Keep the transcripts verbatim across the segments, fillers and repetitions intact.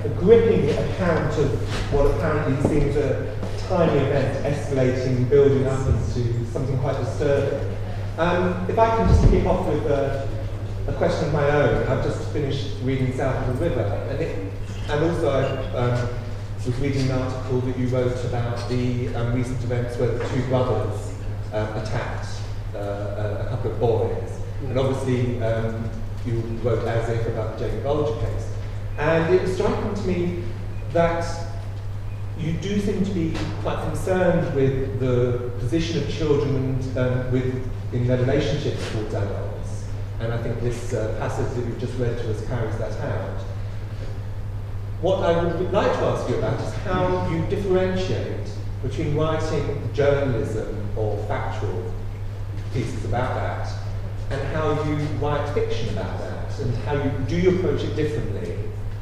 a gripping account of what apparently seems a tiny event escalating, building up into something quite disturbing. Um, if I can just kick off with a, a question of my own. I've just finished reading South of the River, and, it, and also I um, was reading an article that you wrote about the um, recent events where the two brothers um, attacked uh, a, a couple of boys. And obviously um, you wrote as if about the Jane Bolger case. And it was striking to me that you do seem to be quite concerned with the position of children um, with, in their relationships towards adults. And I think this uh, passage that you've just read to us carries that out. What I would like to ask you about is how you differentiate between writing journalism or factual pieces about that, and how you write fiction about that, and how you do you approach it differently,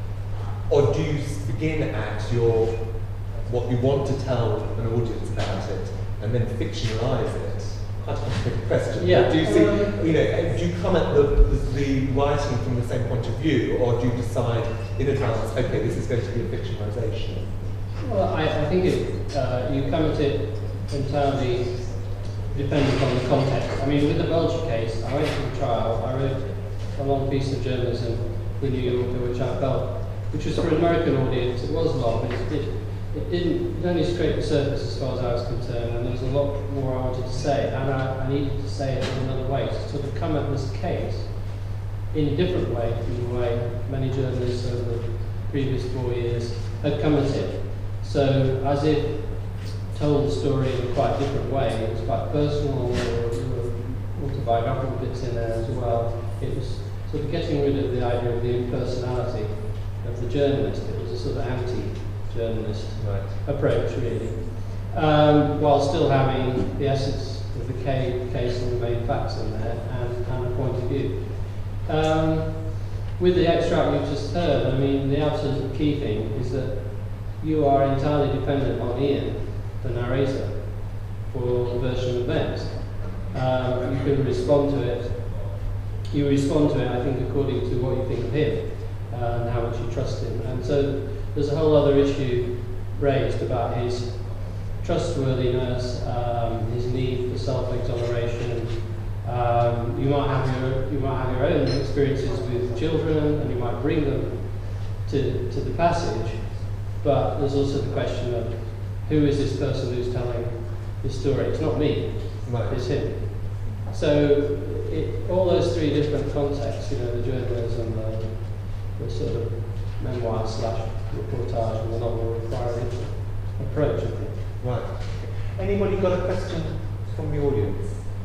or do you begin at your what you want to tell an audience about it, and then fictionalise it? Quite a complicated question. Yeah. Do you see, you know, do you come at the, the, the writing from the same point of view, or do you decide in advance, okay, this is going to be a fictionalisation? Well, I, I think it, uh, you come at it entirely depending on the context. I mean, with the Bolger case, I went to the trial, I wrote a long piece of journalism with New Yorker, which I felt, which was for an American audience. It was long, but it, did, it didn't, it only scraped the surface as far as I was concerned, and there was a lot more I wanted to say, and I, I needed to say it in another way, to sort of come at this case in a different way from the way many journalists over the previous four years had come at it. So, as if told the story in a quite different way. It was quite personal, there were autobiographical bits in there as well. It was sort of getting rid of the idea of the impersonality of the journalist. It was a sort of anti-journalist right. approach, really, um, while still having the essence of the case and the main facts in there, and, and a point of view. Um, with the extract you've just heard, I mean, the absolute key thing is that you are entirely dependent on Ian, the narrator, for the version of events. Um, you can respond to it. You respond to it, I think, according to what you think of him uh, and how much you trust him. And so there's a whole other issue raised about his trustworthiness, um, his need for self-exoneration. Um, you might have your you might have your own experiences with children, and you might bring them to to the passage. But there's also the question of, who is this person who's telling this story? It's not me, right. It's him. So it, all those three different contexts, you know, the journalism, the, the sort of memoir slash reportage and the novel require a different approach, I think. Right. Anybody got a question from the audience?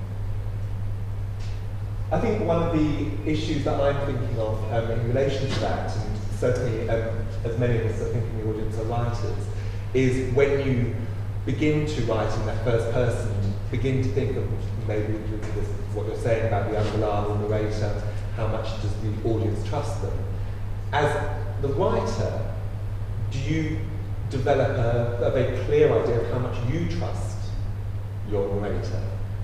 I think one of the issues that I'm thinking of um, in relation to that, and certainly um, as many of us I think in the audience are writers, is when you begin to write in that first person, begin to think of maybe this, what you're saying about the unreliable narrator, how much does the audience trust them? As the writer, do you develop a, a very clear idea of how much you trust your narrator?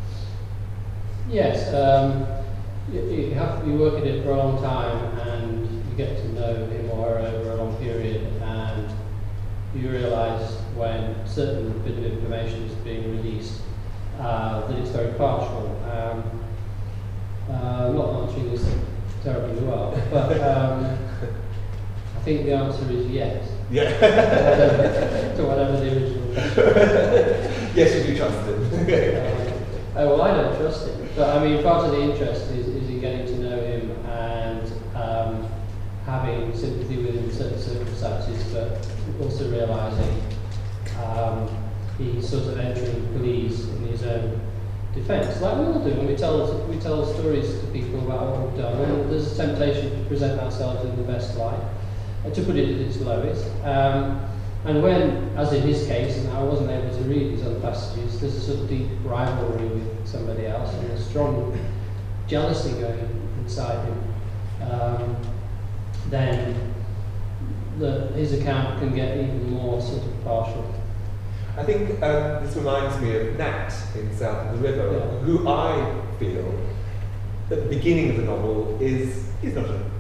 Yes, um, you, you, have, you work at it for a long time, and you get to know him or her over a long period, and you realise when certain bit of information is being released uh, that it's very partial. Um, uh, I'm not answering this terribly well, but um, I think the answer is yes. Yeah. To whatever the original question. Yes, you do trust him. um, oh, well, I don't trust him. But I mean, part of the interest is, is in getting to know him and um, having sympathy with him in certain circumstances, but also realising um, he's sort of entering pleas in his own defence, like we all do when we tell we tell stories to people about what we've done. And there's a temptation to present ourselves in the best light, uh, to put it at its lowest. Um, and when, as in his case, and I wasn't able to read these other passages, there's a sort of deep rivalry with somebody else and a strong jealousy going inside him. Um, then the, his account can get even more sort of partial. I think um, this reminds me of Nat in South of the River, Yeah. who I feel, at the beginning of the novel, is, is not a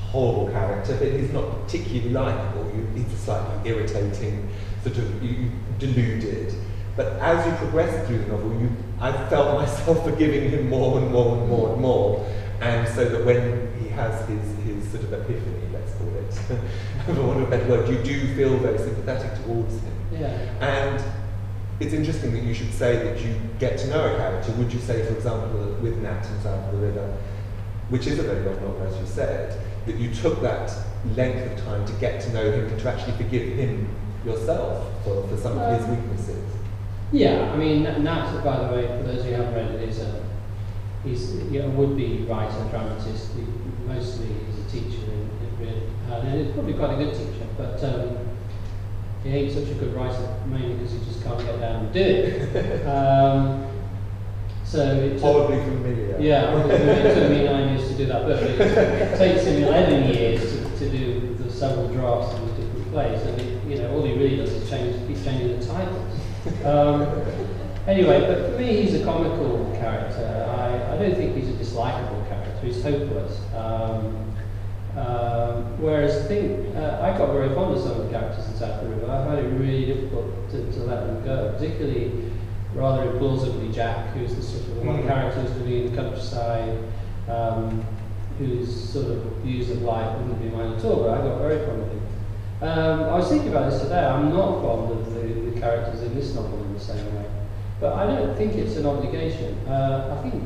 horrible character, but he's not particularly likeable. You, he's a slightly irritating, sort of you, deluded. But as you progress through the novel, you, I felt myself forgiving him more and more and more and more. And so that when he has his, his sort of epiphany, let's call it, for want of a better word, you do feel very sympathetic towards him. Yeah. And it's interesting that you should say that you get to know a character. Would you say, for example, with Nat and South of the River, which is a very long novel, as you said, that you took that length of time to get to know him and to actually forgive him yourself for, for some of his weaknesses? Yeah, I mean, Nat, by the way, for those who haven't read it, is a he's you know, a would-be writer, dramatist. He, mostly he's a teacher in, in real, uh, and he's probably quite a good teacher, but um, he ain't such a good writer, mainly because he just can't get down and do it. um, so it took, Probably familiar. Yeah, it took me nine years to do that, but it takes him eleven years to, to do the several drafts in different plays, and it, you know all he really does is change, keep changing the titles. Um, anyway, but for me, he's a comical character. I, I don't think he's a dislikable character. He's hopeless. Um, um, whereas I think uh, I got very fond of some of the characters in South of the River. I found it really difficult to, to let them go, particularly rather implausibly Jack, who's the sort of one Mm. character who's living in the countryside, um, whose sort of views of life wouldn't be mine at all. But I got very fond of him. Um, I was thinking about this today. I'm not fond of the, the characters in this novel in the same way, but I don't think it's an obligation. Uh, I think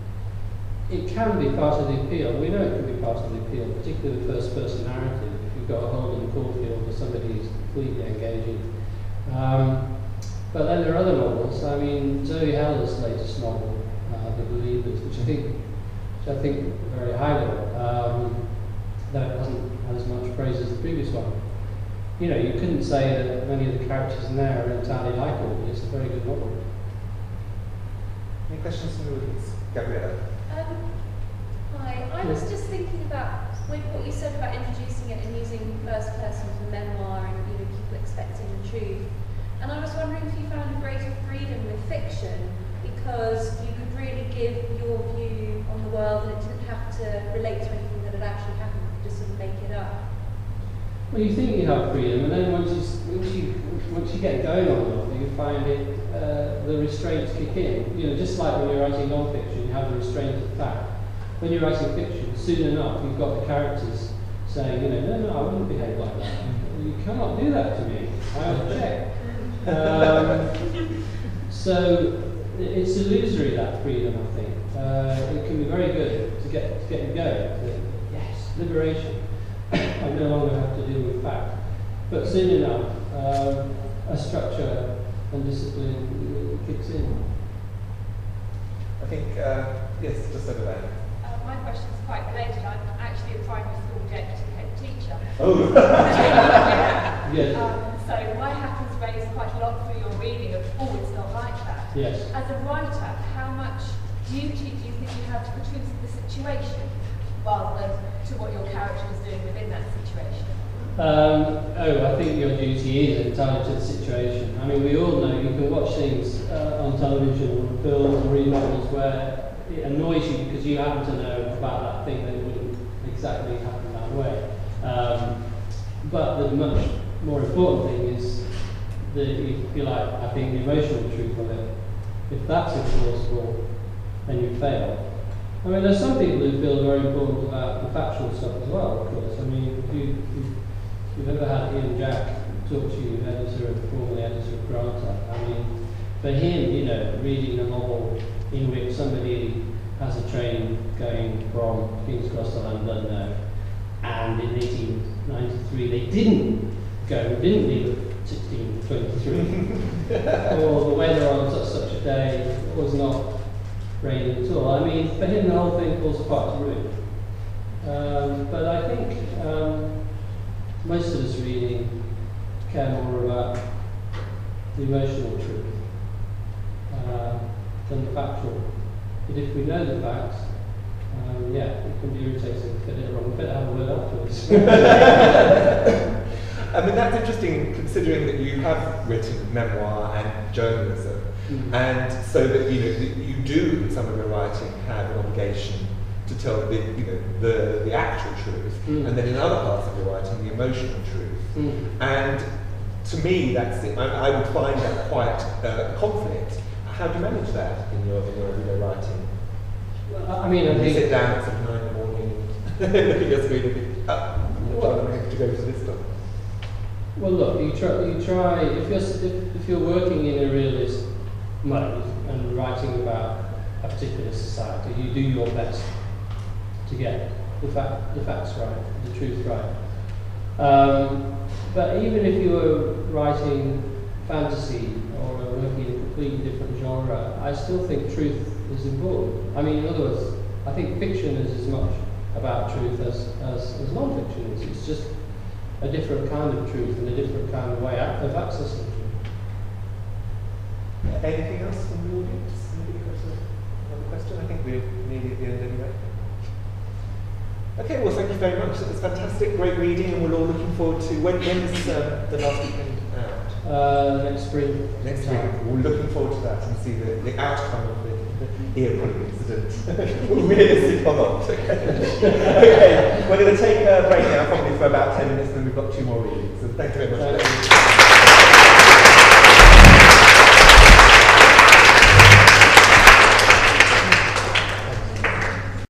it can be part of the appeal. We know it can be part of the appeal, particularly the first-person narrative. If you've got a Holden Caulfield or somebody who's completely engaging. Um, but then there are other novels. I mean, Zoe Heller's latest novel, uh, The Believers, which I think, which I think very highly of, um, though it hasn't had as much praise as the previous one. You know, you couldn't say that many of the characters in there are entirely likeable, but it's a very good novel. Any questions from the audience? Gabriella? Um, hi, I was just thinking about with what you said about introducing it and using first person for memoir and you know, people expecting the truth. And I was wondering if you found a greater freedom with fiction because you could really give your view on the world and it didn't have to relate to anything that had actually happened, you could just sort of make it up. Well, you think you have freedom, and then once you once you once you get going on it, you find it uh, the restraints kick in. You know, just like when you're writing non-fiction, you have the restraint of fact. When you're writing fiction, soon enough you've got the characters saying, you know, no, no, I wouldn't behave like that. You cannot do that to me. I object. um, so it's illusory, that freedom. I think uh, it can be very good to get to get you going. To, yes, liberation. I no longer have to deal with fact. But soon enough, um, a structure and discipline kicks in. I think, uh, yes, just over there. Uh, my question is quite related. I'm actually a primary school deputy head teacher. Oh! Yes. Um, so my happens raised quite a lot through your reading of, oh, it's not like that. Yes. As a writer, how much duty do you think you have to put into the situation rather than to what your character is doing within that situation? Um, oh, I think your duty is entirely to the situation. I mean, we all know you can watch things uh, on television or films or read novels where it annoys you because you happen to know about that thing that it wouldn't exactly happen that way. Um, but the much more important thing is the, if you like, I think the emotional truth of it. If that's implausible, then you fail. I mean, there's some people who feel very important about the factual stuff as well, of course. I mean, if, you, if you've ever had Ian Jack talk to you, editor of, formerly editor of Granta, I mean, for him, you know, reading a novel in which somebody has a train going from King's Cross to Llandudno, and in eighteen ninety-three they didn't go, didn't leave at sixteen twenty-three, or the weather on such, such a day was not raining at all. I mean, for him the whole thing falls apart to ruin. Um, but I think um, most of us reading care more about the emotional truth uh, than the factual. But if we know the facts, um, yeah, it can be irritating to get it wrong. We better have a word afterwards. I mean, that's interesting considering that you have written memoir and journalism, Mm. and so that you know that you do in some of your writing have an obligation to tell the, you know, the, the actual truth, Mm. and then in other parts of your writing, the emotional truth. Mm. And to me, that's it. I, I would find that quite uh, a conflict. How do you manage that in your, in your everyday writing? Well, I mean, I You think sit down at sort of nine in the morning, look at your screen and think, ah, well, I have to go to this stuff. Well, look, you try. You try. If you're s- if, if you're working in a realist mode and writing about a particular society, you do your best to get the fact, the facts right, the truth right. Um, but even if you were writing fantasy or working in a completely different genre, I still think truth is important. I mean, in other words, I think fiction is as much about truth as as, as non-fiction is. It's just a different kind of truth and a different kind of way of accessing truth. Anything else from the audience? Anybody got another question? I think we're nearly at the end anyway. Okay, well, thank you very much. That was fantastic, great reading, and we're all looking forward to when, when is uh, the last weekend out? Uh, next spring. Next week. We're looking forward to that and see the, the outcome of the, the earplug incident. Realistic or not. Okay. Okay, we're going to take a break now, probably for about ten minutes, and then we've got two more readings. So thank you very much. Thank you.